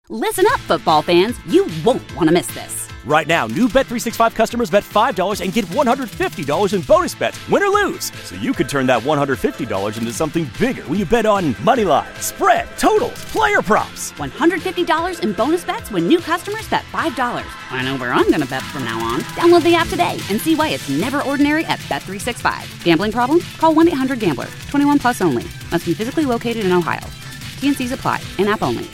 Listen up, football fans. You won't want to miss this. Right now, new Bet365 customers bet $5 and get $150 in bonus bets, win or lose. So you could turn that $150 into something bigger when you bet on money line, spread, totals, player props. $150 in bonus bets when new customers bet $5. I know where I'm going to bet from now on. Download the app today and see why it's never ordinary at Bet365. Gambling problem? Call 1-800-GAMBLER. 21 plus only. Must be physically located in Ohio. T&Cs apply. In-app only.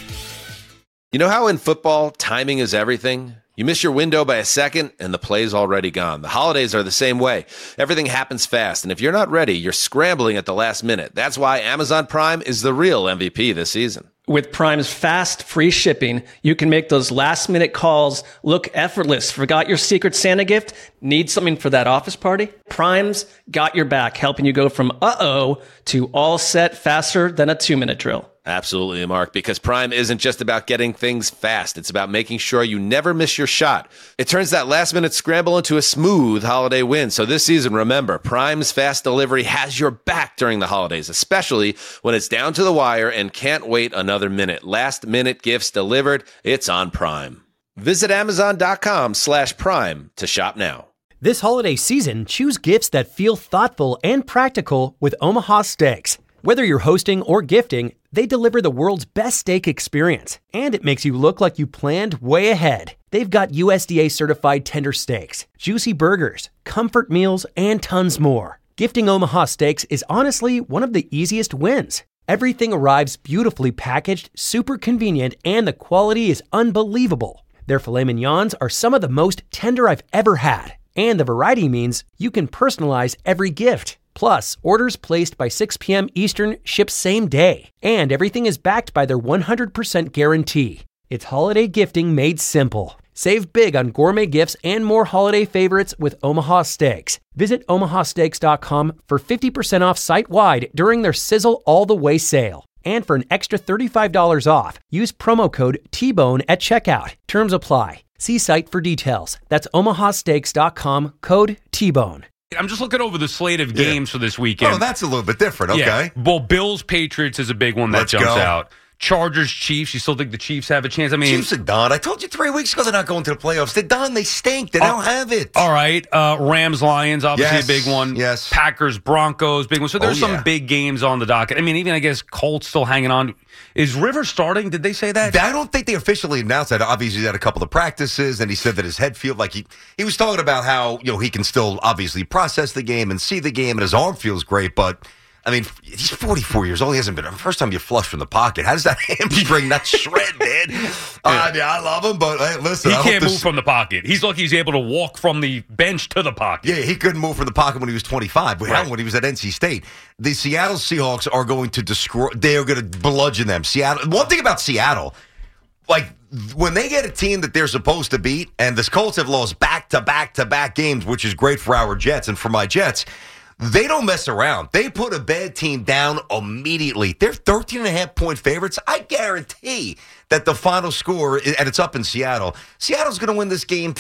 You know how in football, timing is everything? You miss your window by a second, and the play's already gone. The holidays are the same way. Everything happens fast, and if you're not ready, you're scrambling at the last minute. That's why Amazon Prime is the real MVP this season. With Prime's fast, free shipping, you can make those last-minute calls look effortless. Forgot your Secret Santa gift? Need something for that office party? Prime's got your back, helping you go from uh-oh to all set faster than a 2-minute drill. Absolutely, Mark, because Prime isn't just about getting things fast. It's about making sure you never miss your shot. It turns that last-minute scramble into a smooth holiday win. So this season, remember, Prime's fast delivery has your back during the holidays, especially when it's down to the wire and can't wait another minute. Last-minute gifts delivered, it's on Prime. Visit Amazon.com/Prime to shop now. This holiday season, choose gifts that feel thoughtful and practical with Omaha Steaks. Whether you're hosting or gifting, they deliver the world's best steak experience, and it makes you look like you planned way ahead. They've got USDA certified tender steaks, juicy burgers, comfort meals, and tons more. Gifting Omaha Steaks is honestly one of the easiest wins. Everything arrives beautifully packaged, super convenient, and the quality is unbelievable. Their filet mignons are some of the most tender I've ever had, and the variety means you can personalize every gift. Plus, orders placed by 6 p.m. Eastern ship same day. And everything is backed by their 100% guarantee. It's holiday gifting made simple. Save big on gourmet gifts and more holiday favorites with Omaha Steaks. Visit omahasteaks.com for 50% off site-wide during their Sizzle All the Way sale. And for an extra $35 off, use promo code TBONE at checkout. Terms apply. See site for details. That's omahasteaks.com, code TBONE. I'm just looking over the slate of games for this weekend. Oh, that's a little bit different. Okay. Yeah. Well, Bills-Patriots is a big one that jumps out. Chargers-Chiefs, you still think the Chiefs have a chance? I mean, Chiefs are done. I told you 3 weeks ago they're not going to the playoffs. They're done. They stink. They don't have it. All right. Rams-Lions, obviously a big one. Yes. Packers-Broncos, big one. So there's some big games on the docket. I mean, even, I guess, Colts still hanging on. Is Rivers starting? Did they say that? I don't think they officially announced that. Obviously, he had a couple of practices, and he said that his head feels like he was talking about how he can still obviously process the game and see the game, and his arm feels great, but I mean, he's 44 years old. He hasn't been. The first time you flush from the pocket, how does that hamstring not shred, man? I love him, but hey, listen. He can't move from the pocket. He's lucky he's able to walk from the bench to the pocket. Yeah, he couldn't move from the pocket when he was 25. Right. When he was at NC State. The Seattle Seahawks are going to destroy. They are going to bludgeon them. Seattle. One thing about Seattle, like when they get a team that they're supposed to beat, and the Colts have lost back-to-back games, which is great for our Jets and for my Jets. They don't mess around. They put a bad team down immediately. They're 13.5-point favorites. I guarantee that the final score, and it's up in Seattle, Seattle's going to win this game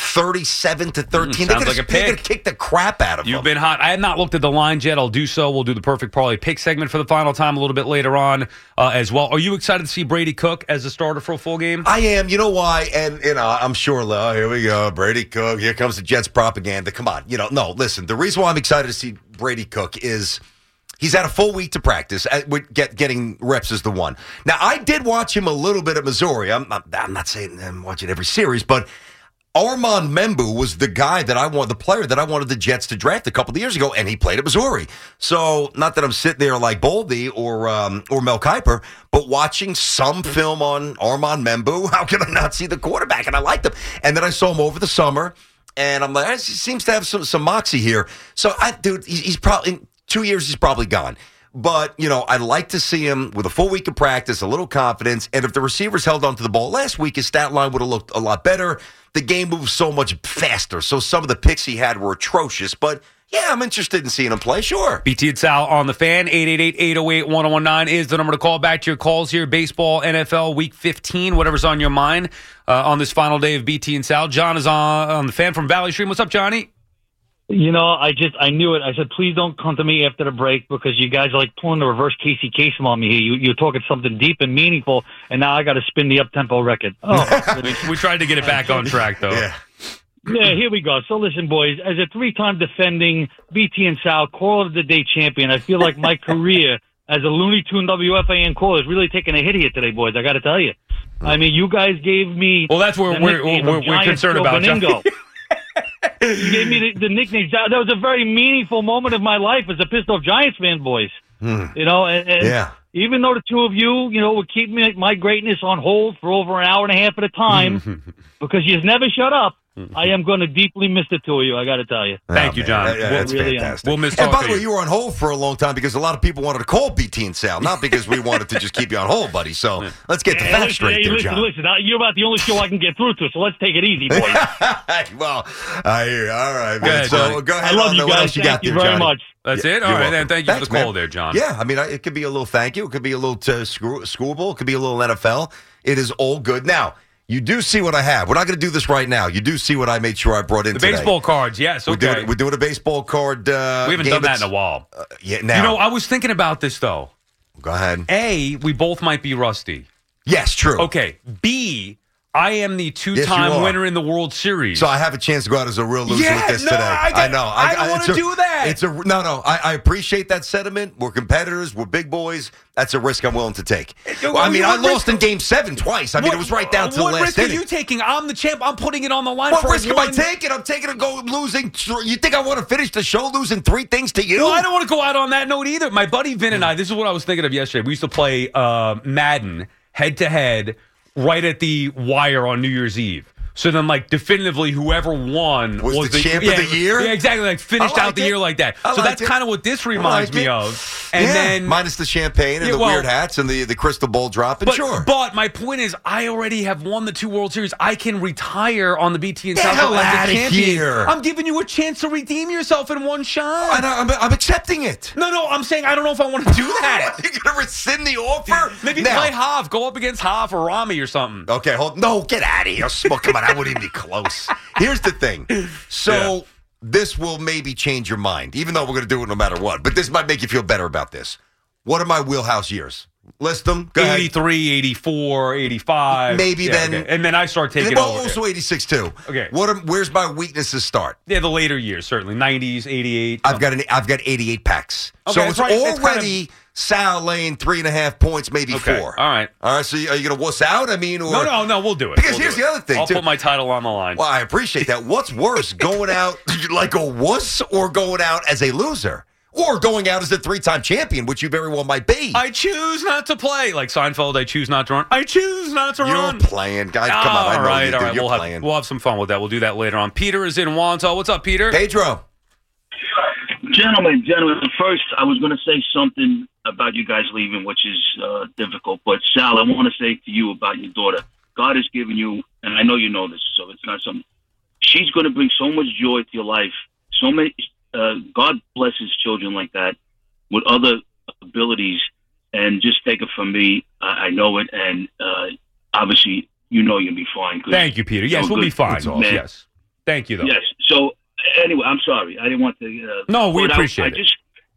37-13. Sounds like a pick. They're going to kick the crap out of them. You've been hot. I have not looked at the lines yet. I'll do so. We'll do the perfect parlay pick segment for the final time a little bit later on as well. Are you excited to see Brady Cook as a starter for a full game? I am. You know why? And, I'm sure, here we go. Brady Cook. Here comes the Jets propaganda. Come on. No, listen. The reason why I'm excited to see Brady Cook is he's had a full week to practice. Getting reps is the one. Now, I did watch him a little bit at Missouri. I'm not saying I'm watching every series, but Armand Membu was the player that I wanted the Jets to draft a couple of years ago, and he played at Missouri. So, not that I'm sitting there like Boldy or Mel Kiper, but watching some film on Armand Membu, how can I not see the quarterback? And I liked him. And then I saw him over the summer. And I'm like, he seems to have some moxie here. So, he's probably, in 2 years, he's probably gone. But, I'd like to see him with a full week of practice, a little confidence. And if the receivers held onto the ball last week, his stat line would have looked a lot better. The game moves so much faster. So some of the picks he had were atrocious. But, yeah, I'm interested in seeing him play, sure. BT and Sal on the Fan. 888-808-1019 is the number to call. Back to your calls here. Baseball, NFL, Week 15, whatever's on your mind on this final day of BT and Sal. John is on the Fan from Valley Stream. What's up, Johnny? I knew it. I said, please don't come to me after the break because you guys are like pulling the reverse Casey Kasem on me here. You're talking something deep and meaningful, and now I got to spin the up-tempo record. Oh, we tried to get it back on track, though. Yeah, here we go. So listen, boys, as a 3-time defending BT and Sal Caller of the Day champion, I feel like my career as a Looney Tune WFAN caller is really taking a hit here today, boys. I got to tell you. I mean, you guys gave me... Well, that's where we're concerned about, John. You gave me the nickname. That was a very meaningful moment of my life as a pissed off Giants fan, boys. And even though the two of you, were keeping my greatness on hold for over an hour and a half at a time, because you never shut up, I am going to deeply miss the two of you, I got to tell you. Thank you, John. That's really fantastic. We'll miss and by the talking. way, you were on hold for a long time because a lot of people wanted to call BT and Sal, not because we wanted to just keep you on hold, buddy. So let's get the facts straight there, John. Listen, you're about the only show I can get through to, so let's take it easy, boys. Well, I hear you. All right, man. So go ahead. I love you what guys. else you got Thank you there, very Johnny? much. That's it? All right, then. Thank you for the call there, John. Yeah, I mean, it could be a little thank you. It could be a little schoolable. It could be a little NFL. It is all good. Now, you do see what I have. We're not going to do this right now. You do see what I made sure I brought in today. The baseball cards, yes. Okay. We're doing a baseball card we haven't done that in a while. Now. I was thinking about this, though. Go ahead. A, we both might be rusty. Yes, true. Okay. B, I am the 2-time winner in the World Series. So I have a chance to go out as a real loser with this today. I know. I don't want to do that. I appreciate that sentiment. We're competitors. We're big boys. That's a risk I'm willing to take. I lost in Game 7 twice. It was right down to the last inning. What risk are you taking? I'm the champ. I'm putting it on the line. What risk am I taking? I'm taking losing. You think I want to finish the show losing 3 things to you? No, I don't want to go out on that note either. My buddy Vin and I, this is what I was thinking of yesterday. We used to play Madden head-to-head right at the wire on New Year's Eve. So then, definitively, whoever won was the champ of the year? Yeah, exactly. Finished out the year like that. So that's kind of what this reminds me of. And then minus the champagne and the weird hats and the crystal ball dropping. Sure. But my point is, I already have won the 2 World Series. I can retire on the BT and Get South out of here. I'm giving you a chance to redeem yourself in one shot. I'm accepting it. No, I'm saying I don't know if I want to do that. You're going to rescind the offer? Maybe play Hav. Go up against Hav or Rami or something. Okay, no, get out of here. Come on, I wouldn't even be close. Here's the thing. So this will maybe change your mind, even though we're going to do it no matter what. But this might make you feel better about this. What are my wheelhouse years? List them. Go 83, 84, 85. Maybe then. Okay. And then I start taking over. Also 86 too. Okay. Where's my weaknesses start? Yeah, the later years, certainly. 90s, 88. I've got 88 packs. Okay, so it's already Sal laying 3.5 points, maybe 4. All right. So are you going to wuss out? No, we'll do it. Because here's the other thing, I'll put my title on the line. Well, I appreciate that. What's worse, going out like a wuss or going out as a loser? Or going out as a 3-time champion, which you very well might be. I choose not to play. Like Seinfeld, I choose not to run. I choose not to run. You're playing. Guys, come on. I know you do. All right. You're playing. We'll have some fun with that. We'll do that later on. Peter is in Wantagh. What's up, Peter? Pedro. Gentlemen, first, I was going to say something about you guys leaving, which is difficult. But, Sal, I want to say to you about your daughter. God has given you, and I know you know this, so it's not something. She's going to bring so much joy to your life. So many. God blesses children like that with other abilities, and just take it from me. I know it, and obviously, you'll be fine. Thank you, Peter. Yes, we'll be fine. Yes. Thank you, though. Yes. So, anyway, I'm sorry. I didn't want to... no, we appreciate it.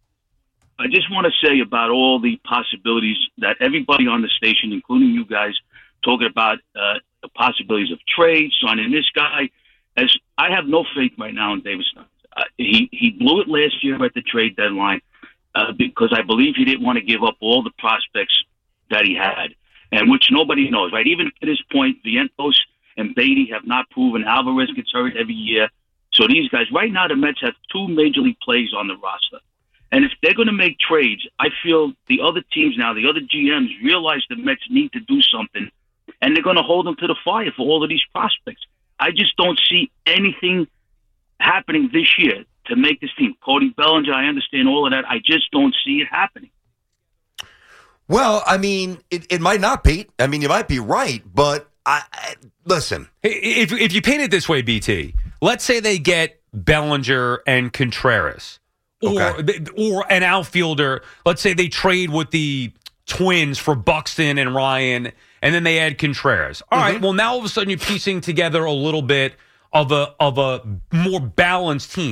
I just want to say about all the possibilities that everybody on the station, including you guys, talking about the possibilities of trade, signing this guy. As I have no faith right now in David Stein. He blew it last year at the trade deadline because I believe he didn't want to give up all the prospects that he had, and which nobody knows, right? Even to this point, Vientos and Beatty have not proven. Alvarez gets hurt every year. So these guys, right now, the Mets have 2 major league players on the roster. And if they're going to make trades, I feel the other teams now, the other GMs, realize the Mets need to do something, and they're going to hold them to the fire for all of these prospects. I just don't see anything happening this year to make this team. Cody Bellinger, I understand all of that. I just don't see it happening. Well, I mean, it might not be. I mean, you might be right, but listen. If you paint it this way, BT, let's say they get Bellinger and Contreras, or an outfielder. Let's say they trade with the Twins for Buxton and Ryan, and then they add Contreras. All right. Well, now all of a sudden you're piecing together a little bit of a more balanced team.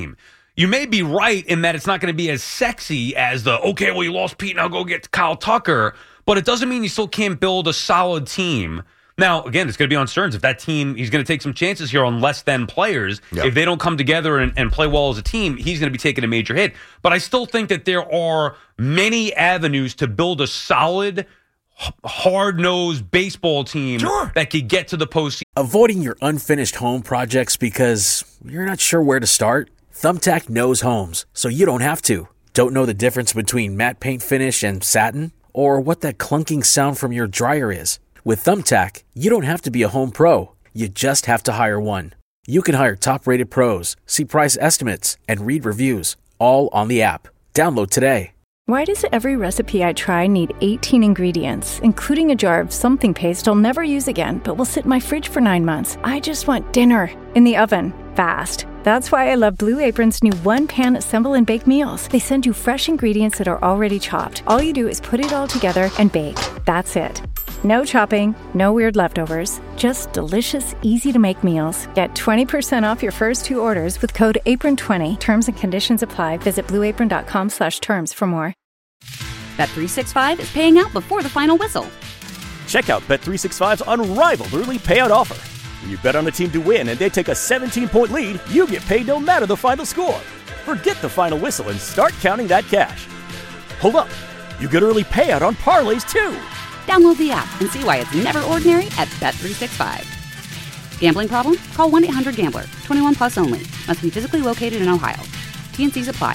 you may be right in that it's not going to be as sexy as okay, well, you lost Pete, now go get Kyle Tucker. But it doesn't mean you still can't build a solid team. Now, again, it's going to be on Stearns. If that team, he's going to take some chances here on less than players. Yep. If they don't come together and play well as a team, he's going to be taking a major hit. But I still think that there are many avenues to build a solid, hard-nosed baseball team that could get to the postseason. Avoiding your unfinished home projects because you're not sure where to start? Thumbtack knows homes, so you don't have to. Don't know the difference between matte paint finish and satin? Or what that clunking sound from your dryer is? With Thumbtack, you don't have to be a home pro. You just have to hire one. You can hire top-rated pros, see price estimates, and read reviews, all on the app. Download today. Why does every recipe I try need 18 ingredients, including a jar of something paste I'll never use again, but will sit in my fridge for 9 months? I just want dinner in the oven, fast. That's why I love Blue Apron's new one-pan assemble and bake meals. They send you fresh ingredients that are already chopped. All you do is put it all together and bake. That's it. No chopping, no weird leftovers, just delicious, easy-to-make meals. Get 20% off your first 2 orders with code APRON20. Terms and conditions apply. Visit blueapron.com/terms for more. Bet365 is paying out before the final whistle. Check out Bet365's unrivaled early payout offer. When you bet on a team to win and they take a 17-point lead, you get paid no matter the final score. Forget the final whistle and start counting that cash. Hold up. You get early payout on parlays, too. Download the app and see why it's never ordinary at Bet365. Gambling problem? Call 1-800-GAMBLER. 21 plus only. Must be physically located in Ohio. T&Cs apply.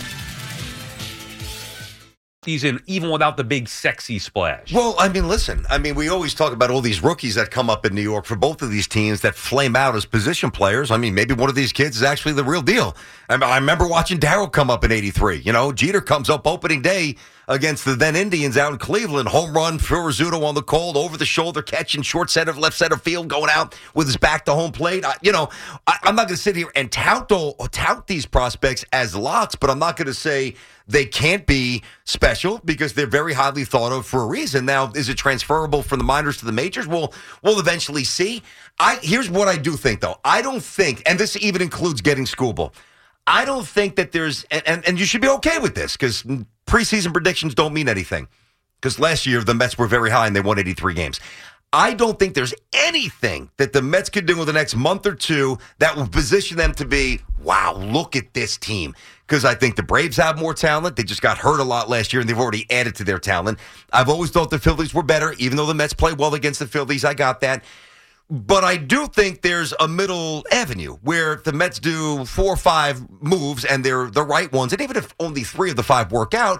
Season, even without the big sexy splash. Well, I mean, listen. I mean, we always talk about all these rookies that come up in New York for both of these teams that flame out as position players. I mean, maybe one of these kids is actually the real deal. I remember watching Darryl come up in '83. You know, Jeter comes up opening day against the then Indians out in Cleveland. Home run, Phil Rizzuto on the cold, over the shoulder catch in short center, left center field, going out with his back to home plate. I'm not going to sit here and tout these prospects as locks, but I'm not going to say they can't be special because they're very highly thought of for a reason. Now, is it transferable from the minors to the majors? We'll eventually see. Here's what I do think, though. I don't think, and this even includes getting Skubal, I don't think that there's, and you should be okay with this because preseason predictions don't mean anything. Because last year, the Mets were very high and they won 83 games. I don't think there's anything that the Mets could do in the next month or two that will position them to be, wow, look at this team. Because I think the Braves have more talent. They just got hurt a lot last year, and they've already added to their talent. I've always thought the Phillies were better, even though the Mets played well against the Phillies. I got that. But I do think there's a middle avenue where the Mets do 4 or 5 moves, and they're the right ones. And even if only 3 of the 5 work out,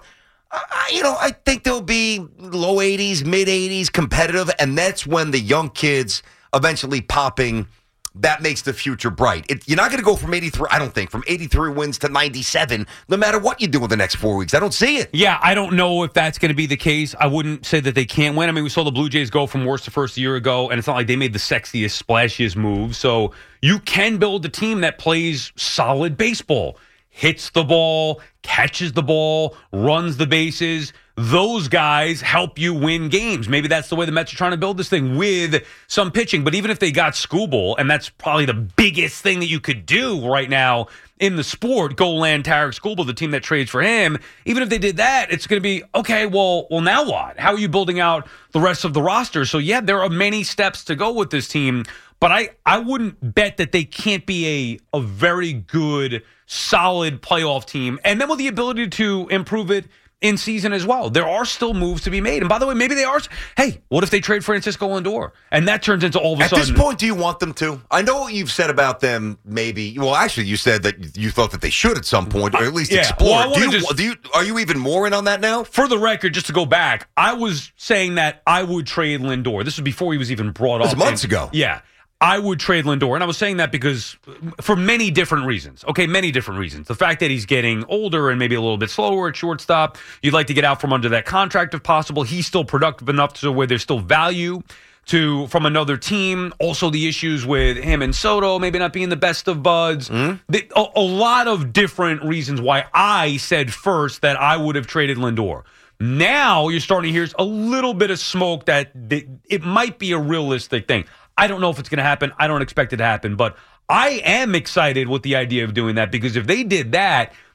I think they'll be low 80s, mid 80s, competitive, and that's when the young kids eventually popping, that makes the future bright. You're not going to go from 83, I don't think, from 83 wins to 97, no matter what you do in the next 4 weeks. I don't see it. Yeah, I don't know if that's going to be the case. I wouldn't say that they can't win. I mean, we saw the Blue Jays go from worst to first a year ago, and it's not like they made the sexiest, splashiest move. So you can build a team that plays solid baseball. Hits the ball, catches the ball, runs the bases. Those guys help you win games. Maybe that's the way the Mets are trying to build this thing with some pitching. But even if they got Skubal, and that's probably the biggest thing that you could do right now in the sport, go land Tarek Skubal, the team that trades for him. Even if they did that, it's going to be, okay, well, now what? How are you building out the rest of the roster? So, yeah, there are many steps to go with this team. But I wouldn't bet that they can't be a very good, solid playoff team. And then with the ability to improve it in season as well. There are still moves to be made. And by the way, maybe they are. Hey, what if they trade Francisco Lindor? And that turns into all of a sudden. At this point, do you want them to? I know what you've said about them maybe. Well, actually, you said that you thought that they should at some point, or at least explore. Well, are you even more in on that now? For the record, just to go back, I was saying that I would trade Lindor. This was before he was even brought up. It was months ago. Yeah. I would trade Lindor, and I was saying that because for many different reasons. Okay, many different reasons. The fact that he's getting older and maybe a little bit slower at shortstop. You'd like to get out from under that contract if possible. He's still productive enough to where there's still value from another team. Also, the issues with him and Soto maybe not being the best of buds. A lot of different reasons why I said first that I would have traded Lindor. Now you're starting to hear a little bit of smoke that it might be a realistic thing. I don't know if it's going to happen. I don't expect it to happen. But I am excited with the idea of doing that because if they did that,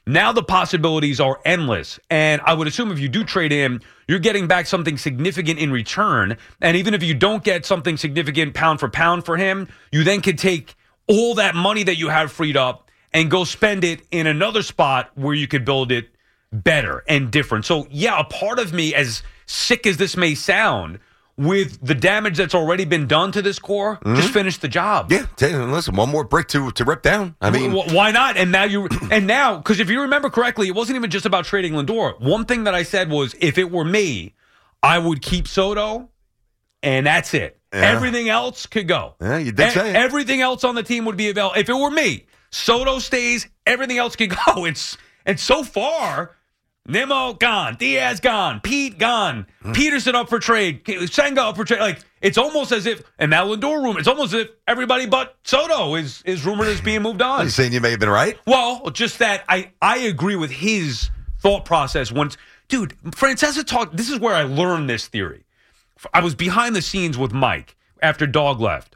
Now the possibilities are endless. And I would assume if you do trade him, you're getting back something significant in return. And even if you don't get something significant pound for pound for him, you then could take all that money that you have freed up and go spend it in another spot where you could build it better and different. So, yeah, a part of me, as sick as this may sound, with the damage that's already been done to this core, just finish the job. Yeah, listen, one more brick to rip down. I mean, why not? And now, because if you remember correctly, it wasn't even just about trading Lindor. One thing that I said was, if it were me, I would keep Soto, and that's it. Yeah. Everything else could go. Yeah, you did say it. Everything else on the team would be available. If it were me, Soto stays, everything else could go. And so far, Nimmo gone, Diaz gone, Pete gone, Peterson up for trade, Senga up for trade. Like, it's almost as if, and now Lindor rumor, it's almost as if everybody but Soto is rumored as being moved on. Are you saying you may have been right? Well, just that I agree with his thought process. Dude, Francesa talked, this is where I learned this theory. I was behind the scenes with Mike after Dog left,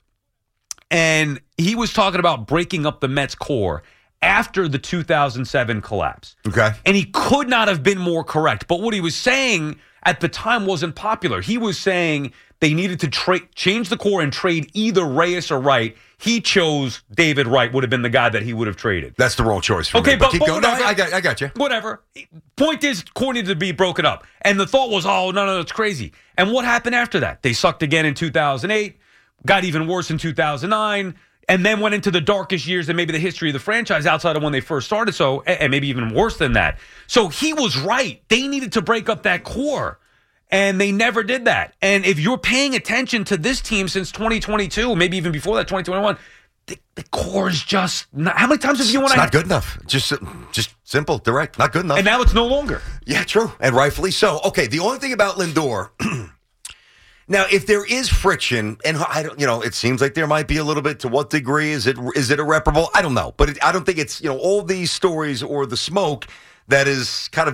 and he was talking about breaking up the Mets core after the 2007 collapse. Okay. And he could not have been more correct. But what he was saying at the time wasn't popular. He was saying they needed to change the core and trade either Reyes or Wright. He chose David Wright, would have been the guy that he would have traded. That's the wrong choice for me. Okay, but keep going. I got you. Whatever. Point is, core needed to be broken up. And the thought was, oh, no, it's crazy. And what happened after that? They sucked again in 2008, got even worse in 2009, and then went into the darkest years in maybe the history of the franchise outside of when they first started, so, and maybe even worse than that. So he was right. They needed to break up that core, and they never did that. And if you're paying attention to this team since 2022, maybe even before that, 2021, the core is just not, how many times have you won? It's not good enough. Just simple, direct, not good enough. And now it's no longer. Yeah, true, and rightfully so. Okay, the only thing about Lindor... Now, if there is friction, and I don't, it seems like there might be a little bit. To what degree is it irreparable? I don't know, but I don't think it's all these stories or the smoke that is kind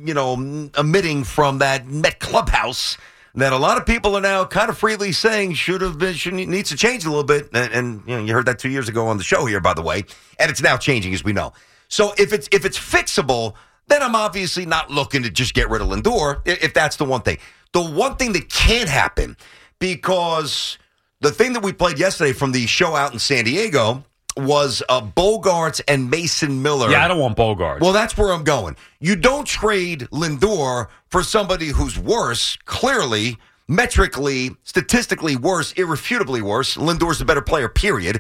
of emitting from that Met clubhouse that a lot of people are now kind of freely saying needs to change a little bit. And you heard that 2 years ago on the show here, by the way, and it's now changing as we know. So if it's fixable, then I'm obviously not looking to just get rid of Lindor. If that's the one thing. The one thing that can't happen, because the thing that we played yesterday from the show out in San Diego was Bogaerts and Mason Miller. Yeah, I don't want Bogaerts. Well, that's where I'm going. You don't trade Lindor for somebody who's worse, clearly, metrically, statistically worse, irrefutably worse. Lindor's the better player, period.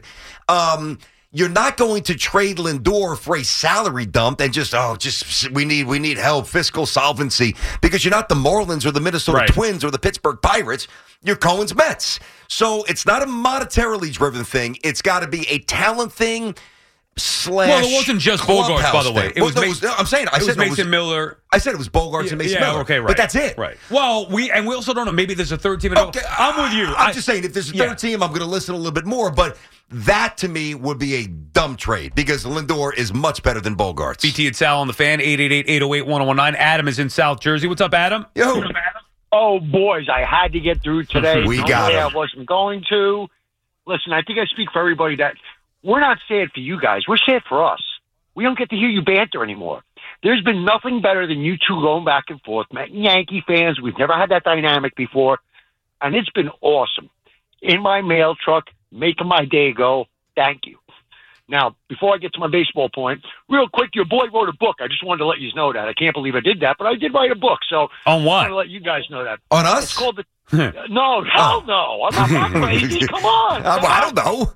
You're not going to trade Lindor for a salary dump and we need help, fiscal solvency, because you're not the Marlins or the Minnesota Twins or the Pittsburgh Pirates. You're Cohen's Mets. So it's not a monetarily driven thing. It's got to be a talent thing. Well, it wasn't just Bogaerts, by the way. It was Mason Miller. I said it was Bogaerts and Mason Miller. Okay, right. But that's it. Right. Well, we also don't know. Maybe there's a third team. Okay, I'm with you. I'm just saying, if there's a third team, I'm going to listen a little bit more. But that, to me, would be a dumb trade because Lindor is much better than Bogaerts. BT and Sal on the Fan, 888-808-1019. Adam is in South Jersey. What's up, Adam? Yo. Oh, boys, I had to get through today. We got it. I wasn't going to. Listen, I think I speak for everybody that we're not sad for you guys. We're sad for us. We don't get to hear you banter anymore. There's been nothing better than you two going back and forth. Man, Yankee fans, we've never had that dynamic before, and it's been awesome. In my mail truck, making my day go. Thank you. Now, before I get to my baseball point, real quick, your boy wrote a book. I just wanted to let you know that. I can't believe I did that, but I did write a book. So on what? I want to let you guys know that. On us? It's called No, hell no. I'm not crazy. Come on. I don't know.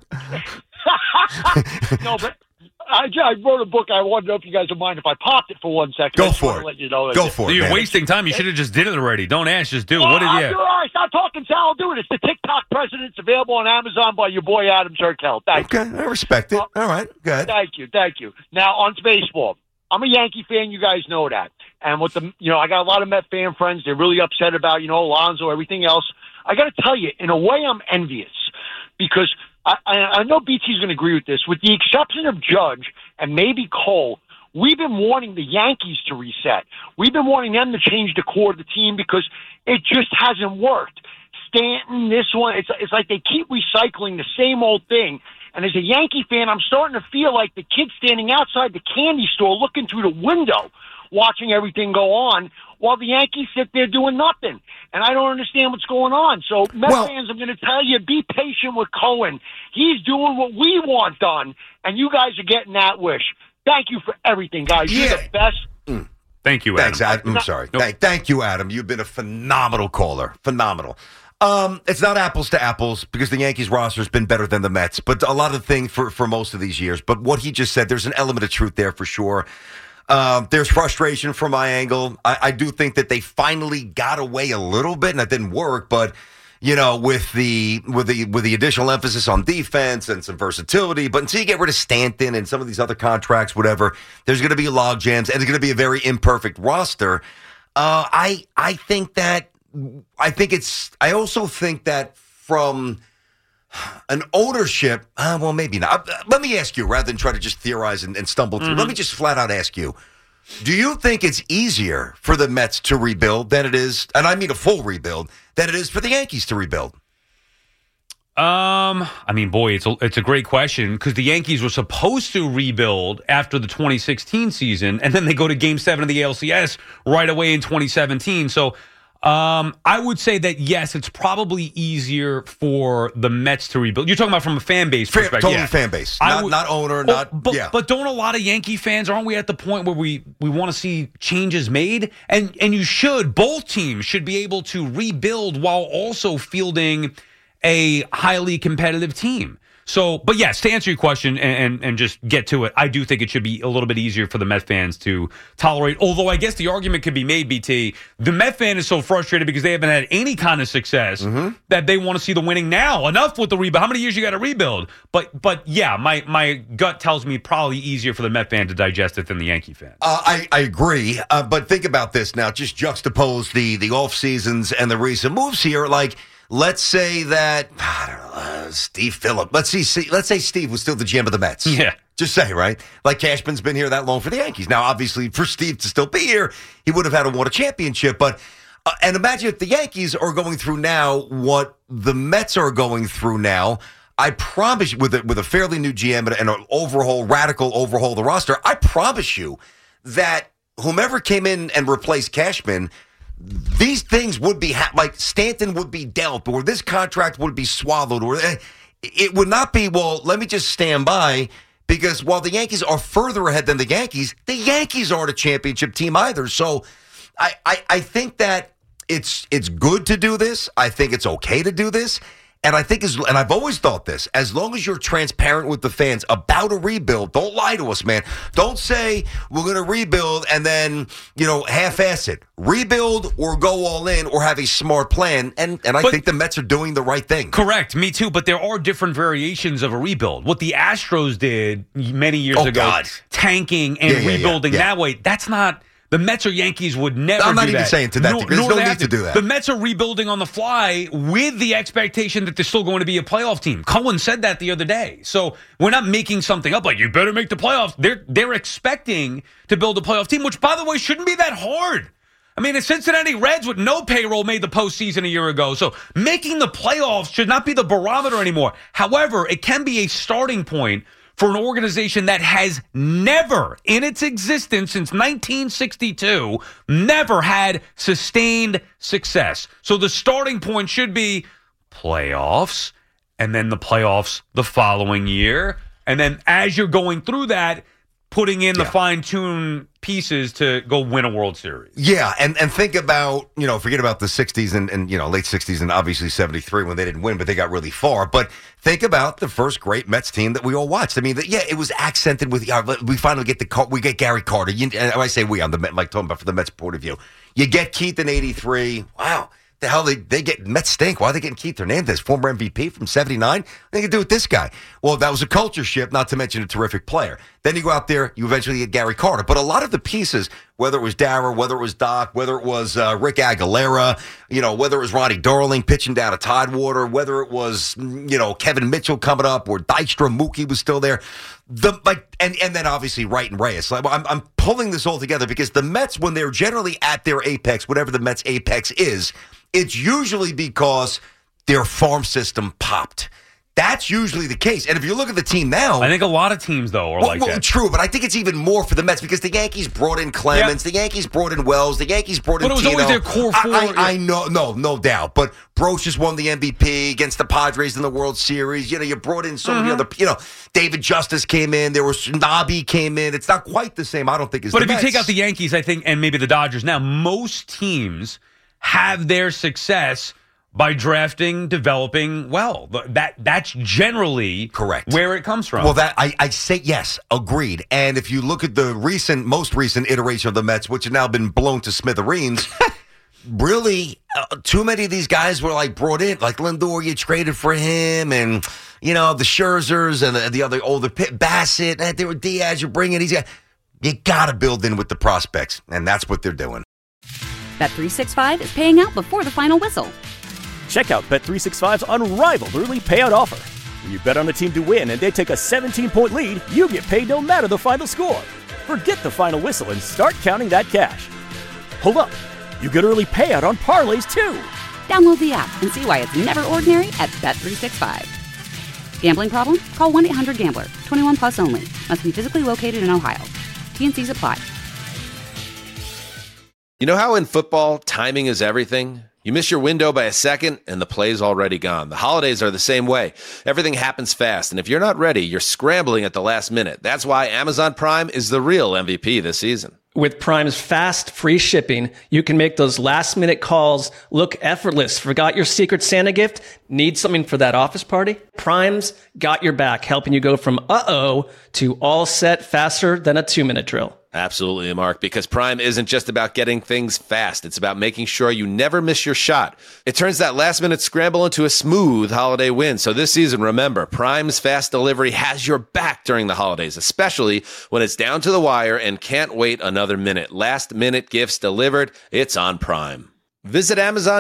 No, but I wrote a book. I wanted to know if you guys would mind if I popped it for 1 second. Go for it. Let you know Go for it. You're wasting time. You should have just did it already. Don't ask, just do it. What did you? All right, stop talking, Sal. I'll do it. It's the TikTok President. It's available on Amazon by your boy Adam Zerkel. Thank you. Okay, I respect it. All right, good. Thank you. Now on to baseball. I'm a Yankee fan. You guys know that. And with I got a lot of Met fan friends. They're really upset about Alonso, everything else. I got to tell you, in a way, I'm envious because I know BT's going to agree with this. With the exception of Judge and maybe Cole, we've been wanting the Yankees to reset. We've been wanting them to change the core of the team because it just hasn't worked. Stanton, this one, it's like they keep recycling the same old thing. And as a Yankee fan, I'm starting to feel like the kid standing outside the candy store looking through the window, watching everything go on, while the Yankees sit there doing nothing. And I don't understand what's going on. So, Mets fans, I'm going to tell you, be patient with Cohen. He's doing what we want done, and you guys are getting that wish. Thank you for everything, guys. You're the best. Thank you, Adam. Thanks, Adam. I'm sorry. Nope. Thank you, Adam. You've been a phenomenal caller. Phenomenal. It's not apples to apples because the Yankees roster has been better than the Mets, but a lot of things for most of these years. But what he just said, there's an element of truth there for sure. There's frustration from my angle. I do think that they finally got away a little bit, and that didn't work. But with the additional emphasis on defense and some versatility, but until you get rid of Stanton and some of these other contracts, whatever, there's going to be log jams, and it's going to be a very imperfect roster. I also think that from an ownership, well, maybe not. Let me ask you, rather than try to just theorize and stumble through, let me just flat out ask you, do you think it's easier for the Mets to rebuild than it is, and I mean a full rebuild, than it is for the Yankees to rebuild? I mean, boy, it's a great question because the Yankees were supposed to rebuild after the 2016 season, and then they go to Game 7 of the ALCS right away in 2017. So I would say that, yes, it's probably easier for the Mets to rebuild. You're talking about from a fan base perspective. Totally fan base. Not owner, But don't a lot of Yankee fans, aren't we at the point where we want to see changes made? And you should. Both teams should be able to rebuild while also fielding a highly competitive team. So, but yes, to answer your question and just get to it, I do think it should be a little bit easier for the Met fans to tolerate. Although I guess the argument could be made, BT, the Met fan is so frustrated because they haven't had any kind of success that they want to see the winning now. Enough with the rebuild. How many years you got to rebuild? But yeah, my gut tells me probably easier for the Met fan to digest it than the Yankee fan. I agree, but think about this now. Just juxtapose the off seasons and the recent moves here. Like, let's say that, I don't know, Steve Phillips. Let's say Steve was still the GM of the Mets. Yeah. Just say, right? Like Cashman's been here that long for the Yankees. Now, obviously, for Steve to still be here, he would have had to win a championship. But and imagine if the Yankees are going through now what the Mets are going through now. I promise you, with a fairly new GM and an radical overhaul of the roster, I promise you that whomever came in and replaced Cashman, these things would be like Stanton would be dealt, or this contract would be swallowed, or it would not be, well, let me just stand by, because while the Yankees are further ahead than the Yankees aren't a championship team either. So I think that it's good to do this. I think it's okay to do this. And I think, and I've always thought this, as long as you're transparent with the fans about a rebuild, don't lie to us, man. Don't say we're going to rebuild and then, half-ass it. Rebuild or go all in or have a smart plan. And I think the Mets are doing the right thing. Correct. Me too. But there are different variations of a rebuild. What the Astros did many years ago, tanking and rebuilding that way, that's not... The Mets or Yankees would never do that. I'm not even saying to that degree. There's no need to do that. The Mets are rebuilding on the fly with the expectation that they're still going to be a playoff team. Cohen said that the other day. So we're not making something up like, you better make the playoffs. They're expecting to build a playoff team, which, by the way, shouldn't be that hard. I mean, the Cincinnati Reds with no payroll made the postseason a year ago. So making the playoffs should not be the barometer anymore. However, it can be a starting point for an organization that has never, in its existence since 1962, never had sustained success. So the starting point should be playoffs, and then the playoffs the following year. And then as you're going through that, putting in the fine-tuned pieces to go win a World Series. Yeah, and think about, forget about the 60s and late 60s and obviously 73 when they didn't win, but they got really far. But think about the first great Mets team that we all watched. I mean, it was accented with, we finally get Gary Carter. And I say we, I'm talking about from the Mets point of view. You get Keith in 83. Wow. The hell they get Mets stink. Why are they getting Keith Hernandez, former MVP from 79? They can do with this guy. Well, that was a culture shift, not to mention a terrific player. Then you go out there, you eventually get Gary Carter. But a lot of the pieces, whether it was Darrah, whether it was Doc, whether it was Rick Aguilera, whether it was Ronnie Darling pitching down a Tidewater, whether it was Kevin Mitchell coming up, or Dykstra, Mookie was still there. And then obviously Wright and Reyes. I'm pulling this all together because the Mets, when they're generally at their apex, whatever the Mets' apex is, it's usually because their farm system popped. That's usually the case. And if you look at the team now... I think a lot of teams, though, are like that. True, but I think it's even more for the Mets because the Yankees brought in Clemens, the Yankees brought in Wells, the Yankees brought in Tino. But it was always their core four. I know, no doubt. But Brocious won the MVP against the Padres in the World Series. You brought in so many other... David Justice came in. There was Nabi came in. It's not quite the same, I don't think, as But the if Mets. you take out the Yankees, I think, and maybe the Dodgers now, most teams have their success by drafting, developing well. That's generally correct where it comes from. Well, that I say yes, agreed. And if you look at the most recent iteration of the Mets, which have now been blown to smithereens, really, too many of these guys were brought in. Like Lindor, you traded for him, and the Scherzers and the other older Bassett, there were Diaz. You're bringing these guys. You got to build in with the prospects, and that's what they're doing. Bet365 is paying out before the final whistle. Check out Bet365's unrivaled early payout offer. When you bet on a team to win and they take a 17-point lead, you get paid no matter the final score. Forget the final whistle and start counting that cash. Hold up. You get early payout on parlays, too. Download the app and see why it's never ordinary at Bet365. Gambling problem? Call 1-800-GAMBLER. 21 plus only. Must be physically located in Ohio. T&Cs apply. You know how in football, timing is everything? You miss your window by a second, and the play's already gone. The holidays are the same way. Everything happens fast, and if you're not ready, you're scrambling at the last minute. That's why Amazon Prime is the real MVP this season. With Prime's fast, free shipping, you can make those last-minute calls look effortless. Forgot your Secret Santa gift? Need something for that office party? Prime's got your back, helping you go from uh-oh to all set faster than a 2-minute drill. Absolutely, Mark, because Prime isn't just about getting things fast. It's about making sure you never miss your shot. It turns that last-minute scramble into a smooth holiday win. So this season, remember, Prime's fast delivery has your back during the holidays, especially when it's down to the wire and can't wait another minute. Last-minute gifts delivered. It's on Prime. Visit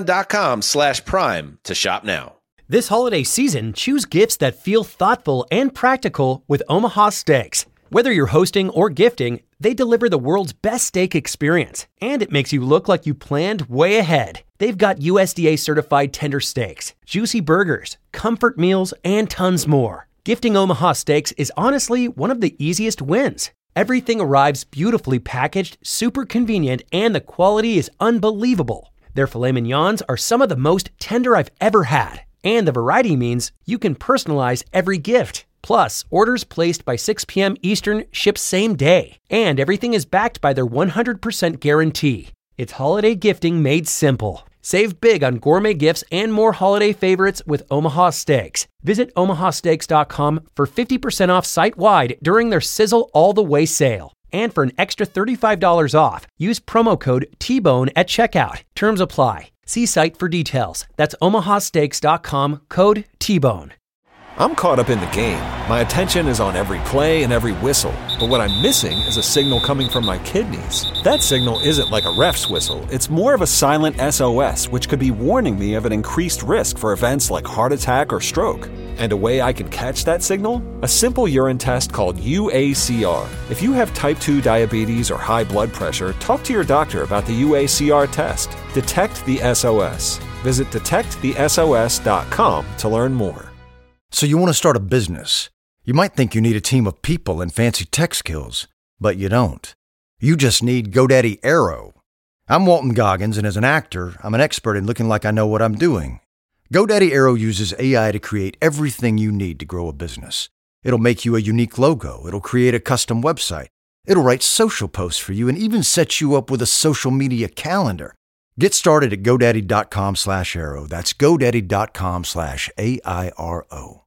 Amazon.com/Prime to shop now. This holiday season, choose gifts that feel thoughtful and practical with Omaha Steaks. Whether you're hosting or gifting, they deliver the world's best steak experience, and it makes you look like you planned way ahead. They've got USDA certified tender steaks, juicy burgers, comfort meals, and tons more. Gifting Omaha Steaks is honestly one of the easiest wins. Everything arrives beautifully packaged, super convenient, and the quality is unbelievable. Their filet mignons are some of the most tender I've ever had, and the variety means you can personalize every gift. Plus, orders placed by 6 p.m. Eastern ship same day, and everything is backed by their 100% guarantee. It's holiday gifting made simple. Save big on gourmet gifts and more holiday favorites with Omaha Steaks. Visit omahasteaks.com for 50% off site-wide during their Sizzle All the Way sale. And for an extra $35 off, use promo code TBONE at checkout. Terms apply. See site for details. That's omahasteaks.com, code TBONE. I'm caught up in the game. My attention is on every play and every whistle. But what I'm missing is a signal coming from my kidneys. That signal isn't like a ref's whistle. It's more of a silent SOS, which could be warning me of an increased risk for events like heart attack or stroke. And a way I can catch that signal? A simple urine test called UACR. If you have type 2 diabetes or high blood pressure, talk to your doctor about the UACR test. Detect the SOS. Visit detectthesos.com to learn more. So you want to start a business. You might think you need a team of people and fancy tech skills, but you don't. You just need GoDaddy Aero. I'm Walton Goggins, and as an actor, I'm an expert in looking like I know what I'm doing. GoDaddy Aero uses AI to create everything you need to grow a business. It'll make you a unique logo. It'll create a custom website. It'll write social posts for you and even set you up with a social media calendar. Get started at GoDaddy.com/Aero. That's GoDaddy.com/AIRO.